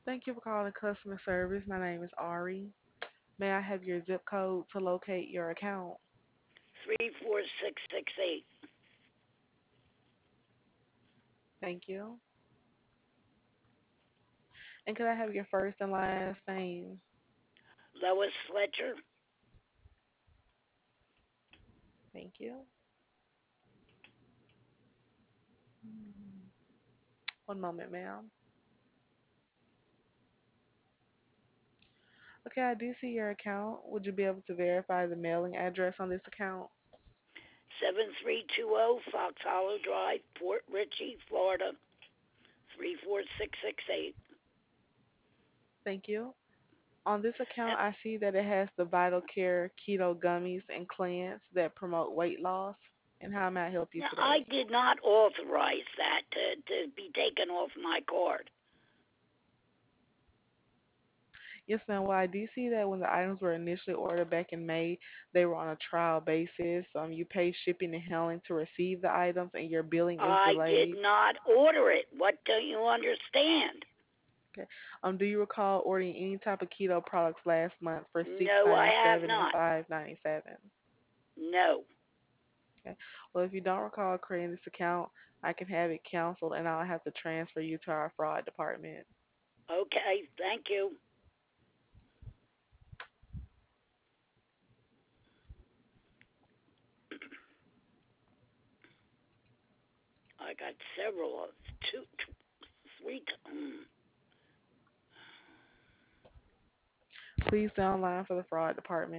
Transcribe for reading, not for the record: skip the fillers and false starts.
Thank you for calling customer service. My name is Ari. May I have your zip code to locate your account? 34668. Thank you. And could I have your first and last name? Lois Fletcher. Thank you. One moment, ma'am. Okay, I do see your account. Would you be able to verify the mailing address on this account? 7320 Fox Hollow Drive, Port Richey, Florida 34668. Thank you. On this account, And I see that it has the Vital Care Keto Gummies and Cleanse that promote weight loss. And how may I help you now I today? did not authorize that to be taken off my card. Yes, ma'am. Well, I do see that when the items were initially ordered back in May, they were on a trial basis. You pay shipping and handling to receive the items, and your billing is I did delayed. not order it. What don't you understand? Okay. Do you recall ordering any type of keto products last month for six No, I ninety have seven and not. $5.97? No. Okay. Well, if you don't recall creating this account, I can have it canceled, and I'll have to transfer you to our fraud department. Okay, thank you. I got several of two, three. Please stay online for the fraud department.